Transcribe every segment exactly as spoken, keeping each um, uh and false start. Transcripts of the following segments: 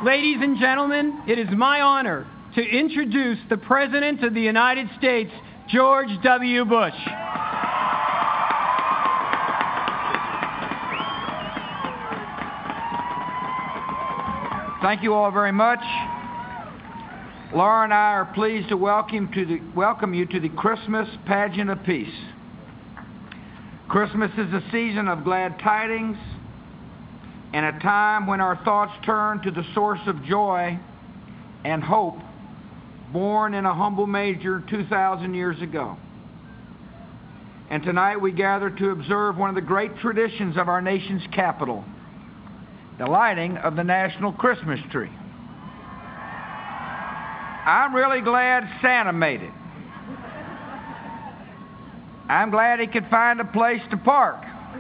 Ladies and gentlemen, it is my honor to introduce the President of the United States, George W. Bush. Thank you all very much. Laura and I are pleased to welcome, to the, welcome you to the Christmas Pageant of Peace. Christmas is a season of glad tidings and a time when our thoughts turn to the source of joy and hope born in a humble manger two thousand years ago. And tonight we gather to observe one of the great traditions of our nation's capital, the lighting of the national Christmas tree. I'm really glad Santa made it. I'm glad he could find a place to park.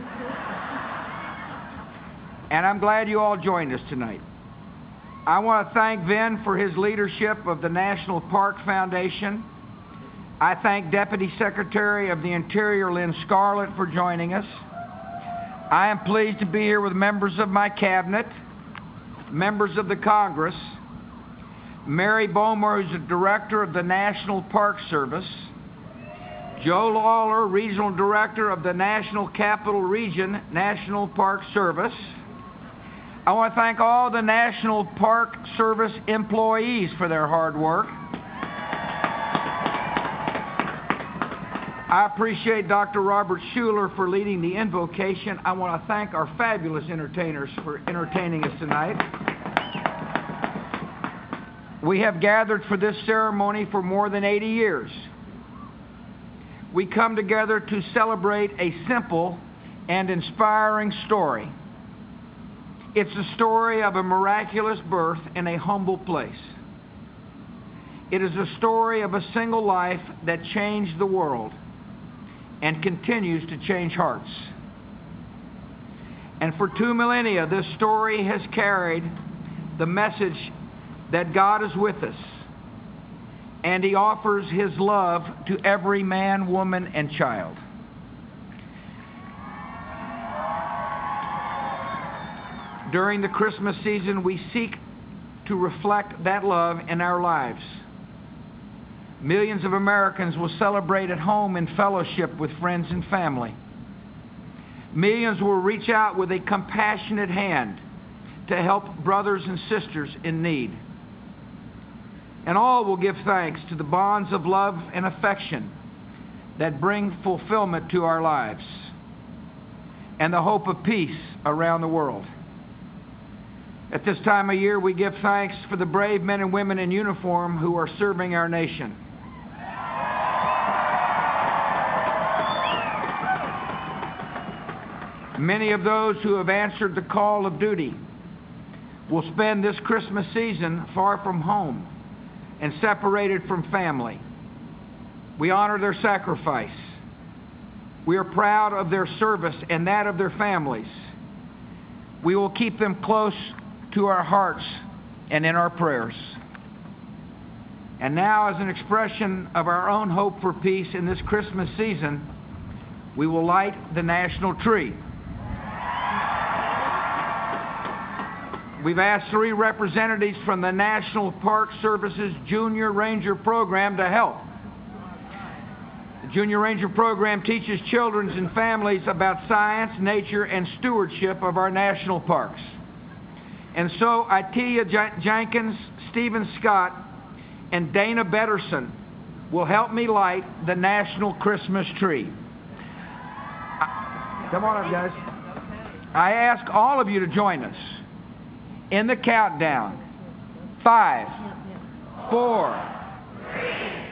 And I'm glad you all joined us tonight. I want to thank Vin for his leadership of the National Park Foundation. I thank Deputy Secretary of the Interior Lynn Scarlett for joining us. I am pleased to be here with members of my cabinet, members of the Congress, Mary Bomer, who's the Director of the National Park Service, Joe Lawler, Regional Director of the National Capital Region National Park Service. I want to thank all the National Park Service employees for their hard work. I appreciate Doctor Robert Schuler for leading the invocation. I want to thank our fabulous entertainers for entertaining us tonight. We have gathered for this ceremony for more than eighty years. We come together to celebrate a simple and inspiring story. It's a story of a miraculous birth in a humble place. It is a story of a single life that changed the world and continues to change hearts. And for two millennia, this story has carried the message that God is with us, and He offers His love to every man, woman, and child. During the Christmas season, we seek to reflect that love in our lives. Millions of Americans will celebrate at home in fellowship with friends and family. Millions will reach out with a compassionate hand to help brothers and sisters in need. And all will give thanks to the bonds of love and affection that bring fulfillment to our lives and the hope of peace around the world. At this time of year, we give thanks for the brave men and women in uniform who are serving our nation. Many of those who have answered the call of duty will spend this Christmas season far from home and separated from family. We honor their sacrifice. We are proud of their service and that of their families. We will keep them close to our hearts and in our prayers. And now, as an expression of our own hope for peace in this Christmas season, we will light the national tree. We've asked three representatives from the National Park Service's Junior Ranger Program to help. The Junior Ranger Program teaches children and families about science, nature, and stewardship of our national parks. And so, Itia J- Jenkins, Stephen Scott, and Dana Betterson will help me light the national Christmas tree. I, come on up, guys. I ask all of you to join us in the countdown. Five, four, three,